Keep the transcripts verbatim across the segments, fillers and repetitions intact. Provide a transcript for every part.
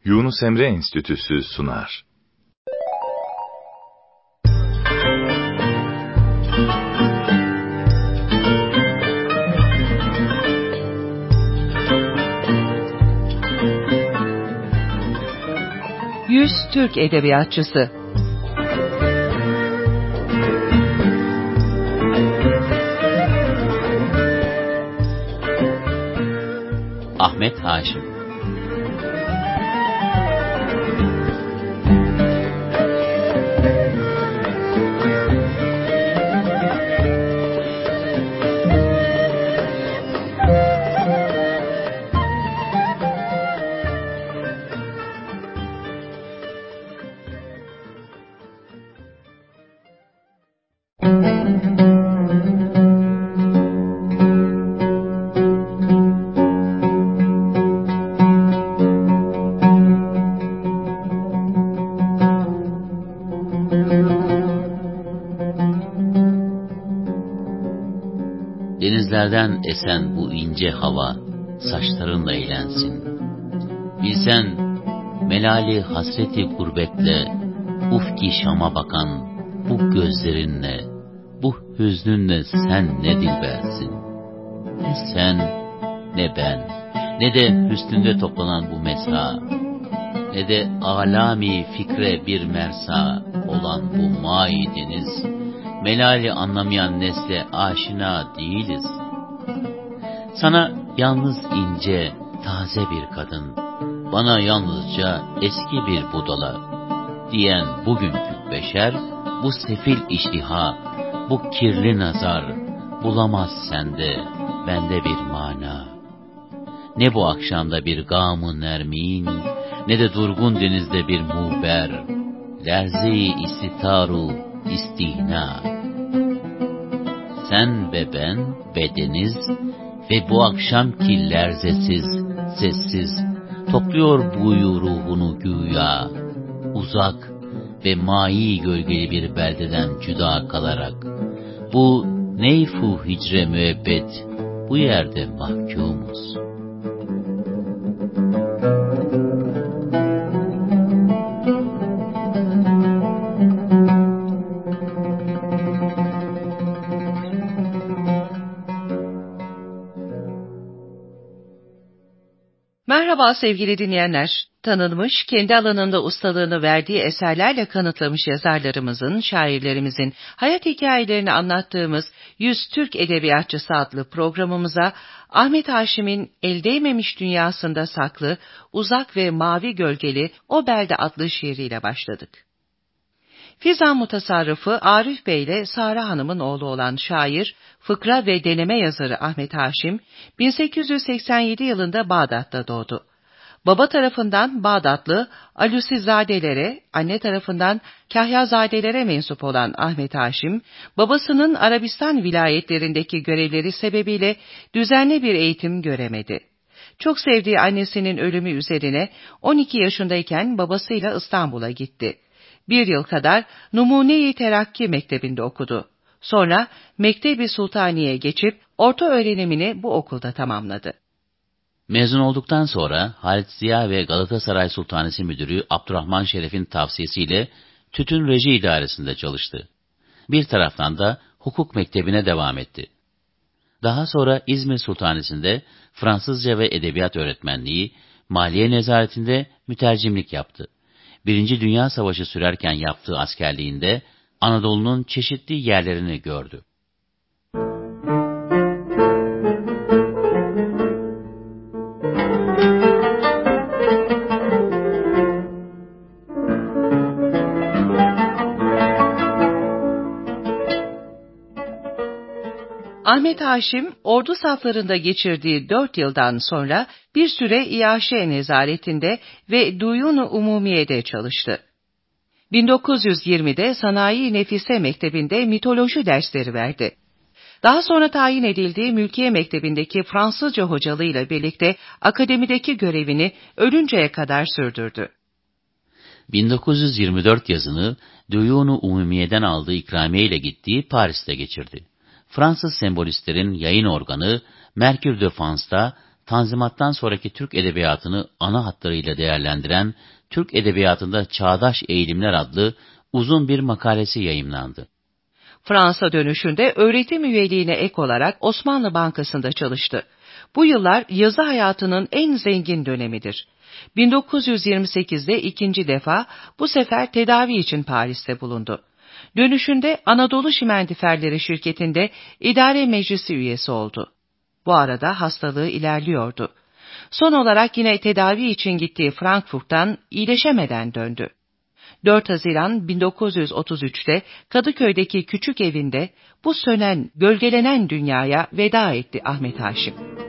Yunus Emre Enstitüsü sunar. Yüz Türk Edebiyatçısı. Ahmet Haşim. Denizlerden esen bu ince hava saçlarınla eğlensin. Bilsen melali hasreti gurbetle ufki Şam'a bakan bu gözlerinle, bu hüznünle sen ne dilbersin. Ne sen, ne ben, ne de hüsnünde toplanan bu mesa, ne de alami fikre bir mersa olan bu mai deniz, melali anlamayan nesle aşina değiliz. Sana yalnız ince, taze bir kadın, bana yalnızca eski bir budala diyen bugünkü beşer, bu sefil iştiha, bu kirli nazar bulamaz sende, bende bir mana. Ne bu akşamda bir gam-ı nermin, ne de durgun denizde bir muber, lerze-i istitaru istihna. Sen ve ben ve deniz ve bu akşamki lerzesiz, sessiz, topluyor buyu ruhunu güya, uzak ve mai gölgeli bir beldeden cüda kalarak, bu neyfu hicre müebbet, bu yerde mahkumuz. Merhaba sevgili dinleyenler. Tanınmış, kendi alanında ustalığını verdiği eserlerle kanıtlamış yazarlarımızın, şairlerimizin hayat hikayelerini anlattığımız Yüz Türk Edebiyatçısı adlı programımıza Ahmet Haşim'in El Değmemiş Dünyasında saklı, uzak ve mavi gölgeli O Belde adlı şiiriyle başladık. Fizan Mutasarrıfı Arif Bey ile Sara Hanım'ın oğlu olan şair, fıkra ve deneme yazarı Ahmet Haşim, bin sekiz yüz seksen yedi yılında Bağdat'ta doğdu. Baba tarafından Bağdatlı Alusizadelere, anne tarafından Kahyazadelere mensup olan Ahmet Haşim, babasının Arabistan vilayetlerindeki görevleri sebebiyle düzenli bir eğitim göremedi. Çok sevdiği annesinin ölümü üzerine on iki yaşındayken babasıyla İstanbul'a gitti. Bir yıl kadar Numune-i Terakki Mektebi'nde okudu. Sonra Mektebi Sultaniye'ye geçip orta öğrenimini bu okulda tamamladı. Mezun olduktan sonra Halit Ziya ve Galatasaray Sultanesi Müdürü Abdurrahman Şeref'in tavsiyesiyle Tütün Reji İdaresi'nde çalıştı. Bir taraftan da hukuk mektebine devam etti. Daha sonra İzmir Sultanesi'nde Fransızca ve edebiyat öğretmenliği, Maliye Nezaretinde mütercimlik yaptı. Birinci Dünya Savaşı sürerken yaptığı askerliğinde Anadolu'nun çeşitli yerlerini gördü. Ahmet Haşim, ordu saflarında geçirdiği dört yıldan sonra bir süre İAŞ nezaretinde ve Duyun-u Umumiye'de çalıştı. bin dokuz yüz yirmide Sanayi Nefise Mektebi'nde mitoloji dersleri verdi. Daha sonra tayin edildiği Mülkiye Mektebi'ndeki Fransızca hocalığıyla birlikte akademideki görevini ölünceye kadar sürdürdü. bin dokuz yüz yirmi dört yazını Duyun-u Umumiye'den aldığı ikramiye ile gittiği Paris'te geçirdi. Fransız sembolistlerin yayın organı Mercure de France'da Tanzimat'tan sonraki Türk edebiyatını ana hatlarıyla değerlendiren Türk Edebiyatı'nda Çağdaş Eğilimler adlı uzun bir makalesi yayımlandı. Fransa dönüşünde öğretim üyeliğine ek olarak Osmanlı Bankası'nda çalıştı. Bu yıllar yazı hayatının en zengin dönemidir. bin dokuz yüz yirmi sekizde ikinci defa bu sefer tedavi için Paris'te bulundu. Dönüşünde Anadolu Şimendiferleri şirketinde idare meclisi üyesi oldu. Bu arada hastalığı ilerliyordu. Son olarak yine tedavi için gittiği Frankfurt'tan iyileşemeden döndü. dört Haziran bin dokuz yüz otuz üçte Kadıköy'deki küçük evinde bu sönen, gölgelenen dünyaya veda etti Ahmet Haşim.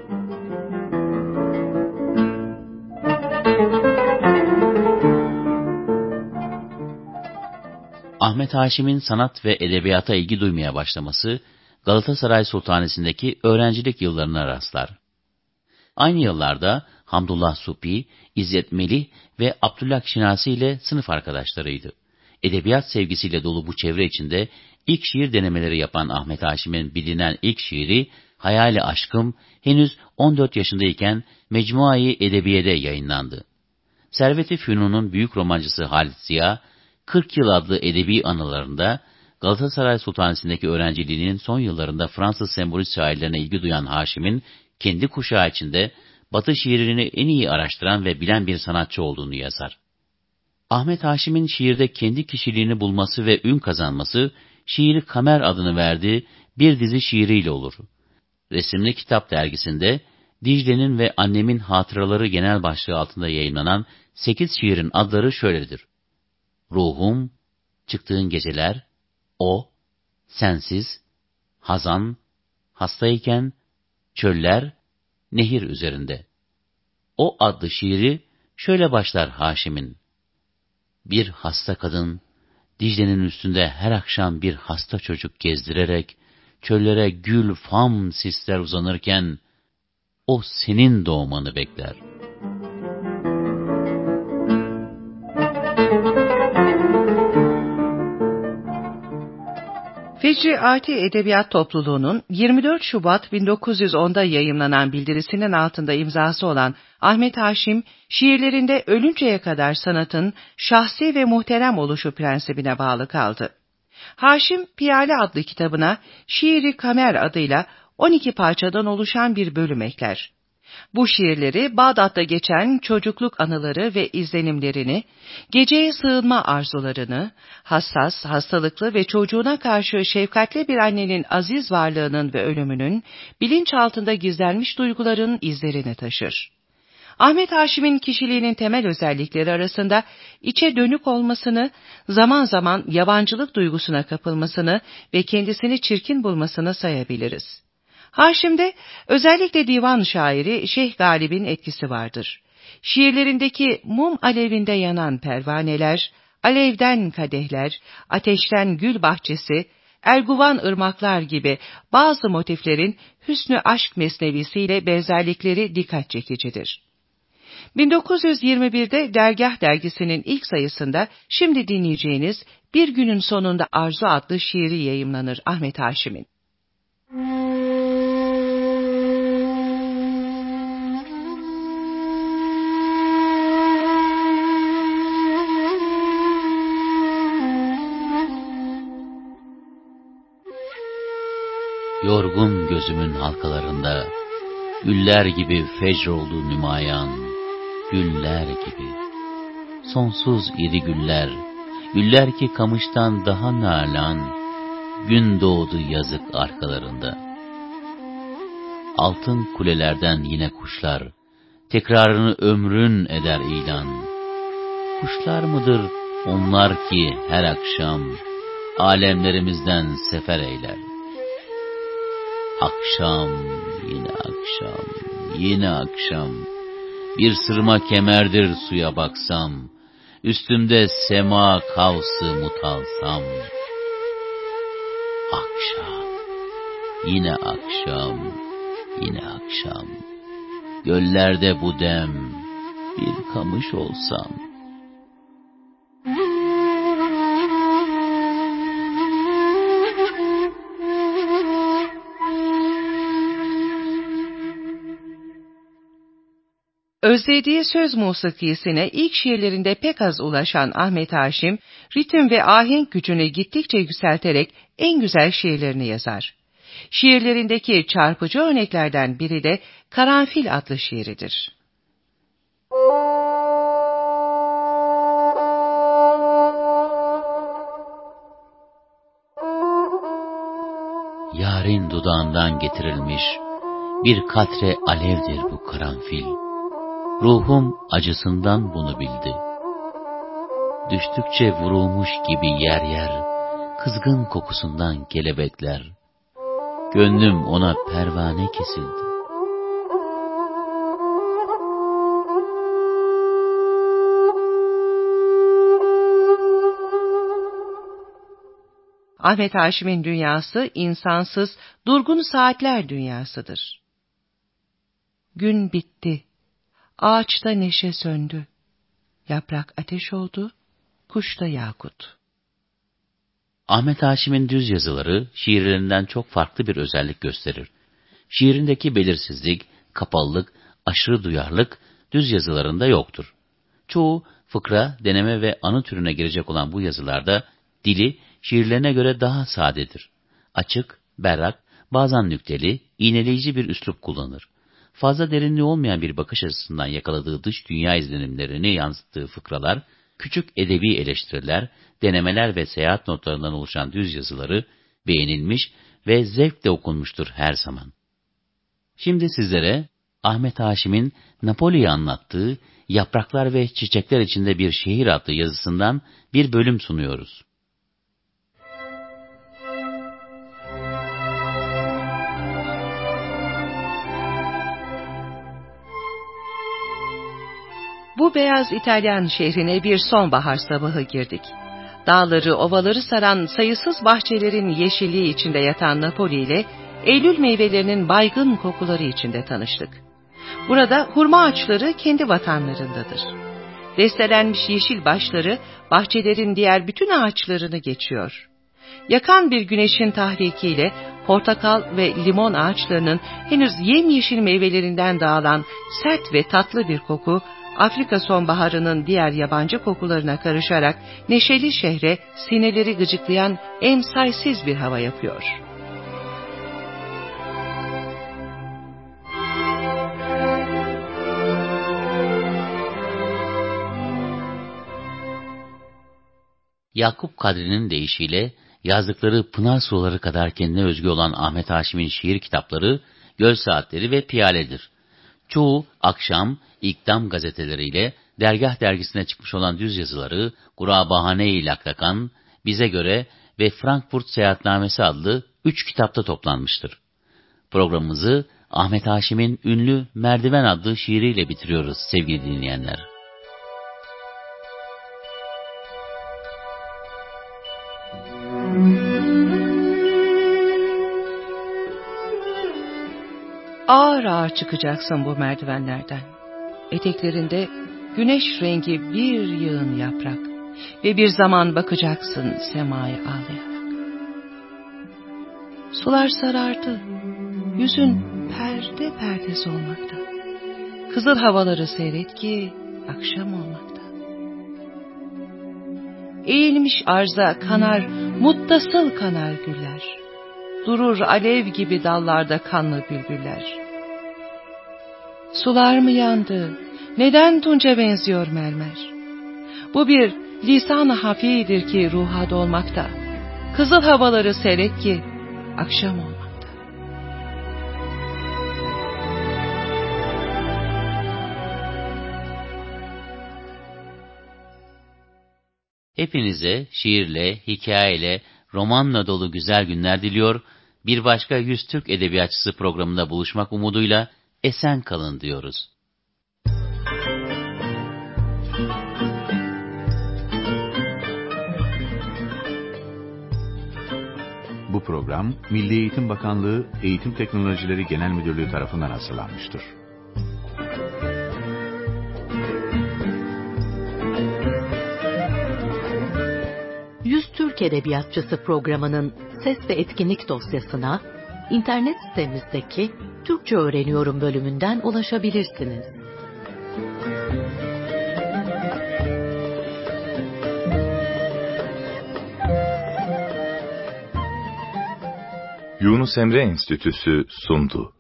Ahmet Haşim'in sanat ve edebiyata ilgi duymaya başlaması Galatasaray Sultanesi'ndeki öğrencilik yıllarına rastlar. Aynı yıllarda Hamdullah Supi, İzzet Melih ve Abdullah Şinasi ile sınıf arkadaşlarıydı. Edebiyat sevgisiyle dolu bu çevre içinde ilk şiir denemeleri yapan Ahmet Haşim'in bilinen ilk şiiri Hayali Aşkım henüz on dört yaşındayken Mecmua-i Edebiye'de yayınlandı. Servet-i Fünun'un büyük romancısı Halit Ziya, kırk Yıl adlı edebi anılarında Galatasaray Sultanesi'ndeki öğrenciliğinin son yıllarında Fransız sembolist şairlerine ilgi duyan Haşim'in kendi kuşağı içinde Batı şiirini en iyi araştıran ve bilen bir sanatçı olduğunu yazar. Ahmet Haşim'in şiirde kendi kişiliğini bulması ve ün kazanması, şiiri Kamer adını verdiği bir dizi şiiriyle olur. Resimli Kitap dergisinde Dicle'nin ve Annemin Hatıraları genel başlığı altında yayınlanan sekiz şiirin adları şöyledir: Ruhum, Çıktığın Geceler, O, Sensiz, Hazan, Hastayken, Çöller, Nehir Üzerinde. O adlı şiiri şöyle başlar Haşim'in: Bir hasta kadın, Dicle'nin üstünde her akşam bir hasta çocuk gezdirerek, çöllere gül, fam, sisler uzanırken, o senin doğmanı bekler. Fecri Ati Edebiyat Topluluğu'nun yirmi dört Şubat bin dokuz yüz onda yayımlanan bildirisinin altında imzası olan Ahmet Haşim, şiirlerinde ölünceye kadar sanatın şahsi ve muhterem oluşu prensibine bağlı kaldı. Haşim, Piyale adlı kitabına Şiiri Kamer adıyla on iki parçadan oluşan bir bölüm ekler. Bu şiirleri Bağdat'ta geçen çocukluk anıları ve izlenimlerini, geceye sığınma arzularını, hassas, hastalıklı ve çocuğuna karşı şefkatli bir annenin aziz varlığının ve ölümünün, bilinç altında gizlenmiş duyguların izlerini taşır. Ahmet Haşim'in kişiliğinin temel özellikleri arasında içe dönük olmasını, zaman zaman yabancılık duygusuna kapılmasını ve kendisini çirkin bulmasını sayabiliriz. Haşim'de özellikle divan şairi Şeyh Galip'in etkisi vardır. Şiirlerindeki mum alevinde yanan pervaneler, alevden kadehler, ateşten gül bahçesi, erguvan ırmaklar gibi bazı motiflerin hüsnü aşk mesnevisiyle benzerlikleri dikkat çekicidir. bin dokuz yüz yirmi birde Dergâh dergisinin ilk sayısında şimdi dinleyeceğiniz Bir Günün Sonunda Arzu adlı şiiri yayımlanır Ahmet Haşim'in. Yorgun gözümün halkalarında, güller gibi fecr oldu nümayan, güller gibi. Sonsuz iri güller, güller ki kamıştan daha nalan, gün doğdu yazık arkalarında. Altın kulelerden yine kuşlar, tekrarını ömrün eder ilan. Kuşlar mıdır onlar ki her akşam, alemlerimizden sefer eyler. Akşam, yine akşam, yine akşam, bir sırma kemerdir suya baksam, üstümde sema kavsı mutalsam. Akşam, yine akşam, yine akşam, göllerde bu dem, bir kamış olsam. Özlediği söz musikisine ilk şiirlerinde pek az ulaşan Ahmet Haşim, ritim ve ahenk gücünü gittikçe yükselterek en güzel şiirlerini yazar. Şiirlerindeki çarpıcı örneklerden biri de Karanfil adlı şiiridir. Yârin dudağından getirilmiş bir katre alevdir bu karanfil. Ruhum acısından bunu bildi. Düştükçe vurulmuş gibi yer yer, kızgın kokusundan kelebekler. Gönlüm ona pervane kesildi. Ahmet Haşim'in dünyası insansız, durgun saatler dünyasıdır. Gün bitti, ağaçta neşe söndü, yaprak ateş oldu, kuş da yakut. Ahmet Haşim'in düz yazıları şiirlerinden çok farklı bir özellik gösterir. Şiirindeki belirsizlik, kapalılık, aşırı duyarlılık düz yazılarında yoktur. Çoğu fıkra, deneme ve anı türüne girecek olan bu yazılarda dili şiirlerine göre daha sadedir. Açık, berrak, bazen nükteli, iğneleyici bir üslup kullanır. Fazla derinliği olmayan bir bakış açısından yakaladığı dış dünya izlenimlerini yansıttığı fıkralar, küçük edebi eleştiriler, denemeler ve seyahat notlarından oluşan düz yazıları beğenilmiş ve zevkle okunmuştur her zaman. Şimdi sizlere Ahmet Haşim'in Napoli'yi anlattığı Yapraklar ve Çiçekler içinde bir şehir adlı yazısından bir bölüm sunuyoruz. Bu beyaz İtalyan şehrine bir sonbahar sabahı girdik. Dağları, ovaları saran sayısız bahçelerin yeşilliği içinde yatan Napoli ile Eylül meyvelerinin baygın kokuları içinde tanıştık. Burada hurma ağaçları kendi vatanlarındadır. Destelenmiş yeşil başları bahçelerin diğer bütün ağaçlarını geçiyor. Yakan bir güneşin tahrikiyle portakal ve limon ağaçlarının henüz yemyeşil meyvelerinden dağılan sert ve tatlı bir koku, Afrika sonbaharının diğer yabancı kokularına karışarak neşeli şehre sineleri gıcıklayan emsalsiz bir hava yapıyor. Yakup Kadri'nin deyişiyle yazdıkları pınar suları kadar kendine özgü olan Ahmet Haşim'in şiir kitapları Göl Saatleri ve Piyale'dir. Çoğu akşam İkdam gazeteleriyle Dergah dergisine çıkmış olan düz yazıları Gurabahane-i Laklakan, Bize Göre ve Frankfurt Seyahatnamesi adlı üç kitapta toplanmıştır. Programımızı Ahmet Haşim'in ünlü Merdiven adlı şiiriyle bitiriyoruz sevgili dinleyenler. Ağır ağır çıkacaksın bu merdivenlerden. Eteklerinde güneş rengi bir yığın yaprak ve bir zaman bakacaksın semaya ağlayarak. Sular sarardı, yüzün perde perde solmakta. Kızıl havaları seyret ki akşam olmakta. Eğilmiş arza kanar, muttasıl kanar güller. Durur alev gibi dallarda kanlı bülbüller. Sular mı yandı? Neden tunca benziyor mermer? Bu bir lisan-ı hafidir ki ruha dolmakta. Kızıl havaları seyret ki akşam olmakta. Hepinize şiirle, hikayeyle, romanla dolu güzel günler diliyor. Bir başka Yüz Türk Edebiyatçısı programında buluşmak umuduyla esen kalın diyoruz. Bu program Milli Eğitim Bakanlığı Eğitim Teknolojileri Genel Müdürlüğü tarafından hazırlanmıştır. Yüz Türk Edebiyatçısı programının ses ve etkinlik dosyasına internet sitemizdeki Türkçe Öğreniyorum bölümünden ulaşabilirsiniz. Yunus Emre Enstitüsü sundu.